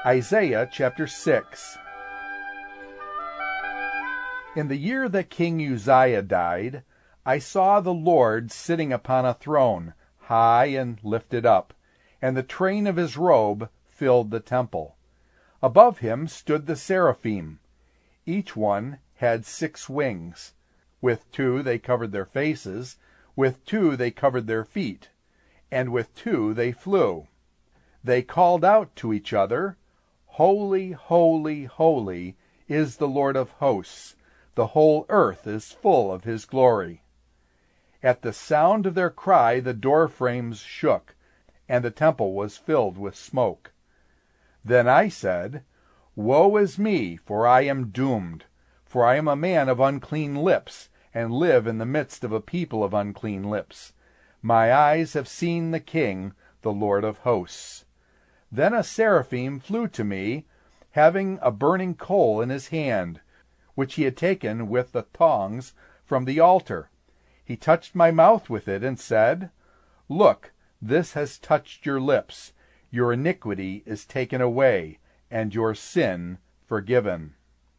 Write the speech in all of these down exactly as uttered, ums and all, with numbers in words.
Isaiah chapter six. In the year that King Uzziah died, I saw the Lord sitting upon a throne, high and lifted up, and the train of his robe filled the temple. Above him stood the seraphim. Each one had six wings. With two they covered their faces, with two they covered their feet, and with two they flew. They called out to each other, "Holy, holy, holy is the Lord of hosts. The whole earth is full of his glory." At the sound of their cry the door frames shook, and the temple was filled with smoke. Then I said, "Woe is me, for I am doomed, for I am a man of unclean lips, and live in the midst of a people of unclean lips. My eyes have seen the King, the Lord of hosts." Then a seraphim flew to me, having a burning coal in his hand, which he had taken with the tongs from the altar. He touched my mouth with it and said, "Look, this has touched your lips. Your iniquity is taken away, and your sin forgiven."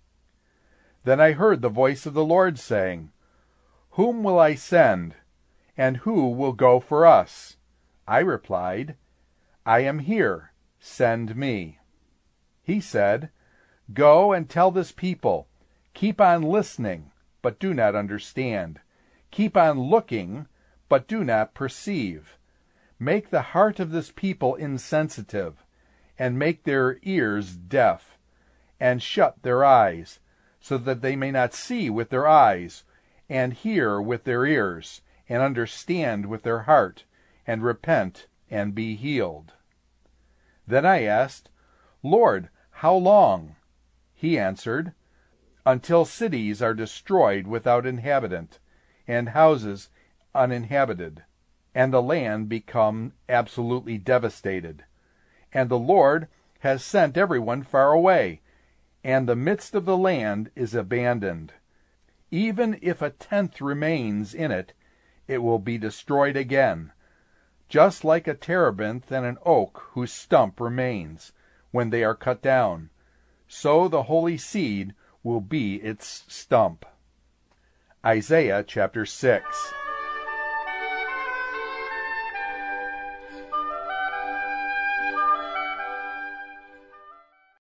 Then I heard the voice of the Lord saying, "Whom will I send, and who will go for us?" I replied, "I am here. Send me." He said, "Go and tell this people, keep on listening, but do not understand. Keep on looking, but do not perceive. Make the heart of this people insensitive, and make their ears deaf, and shut their eyes, so that they may not see with their eyes, and hear with their ears, and understand with their heart, and repent and be healed." Then I asked, "Lord, how long?" He answered, "Until cities are destroyed without inhabitant, and houses uninhabited, and the land become absolutely devastated. And the Lord has sent everyone far away, and the midst of the land is abandoned. Even if a tenth remains in it, it will be destroyed again, just like a terebinth and an oak whose stump remains when they are cut down. So the holy seed will be its stump." Isaiah chapter six.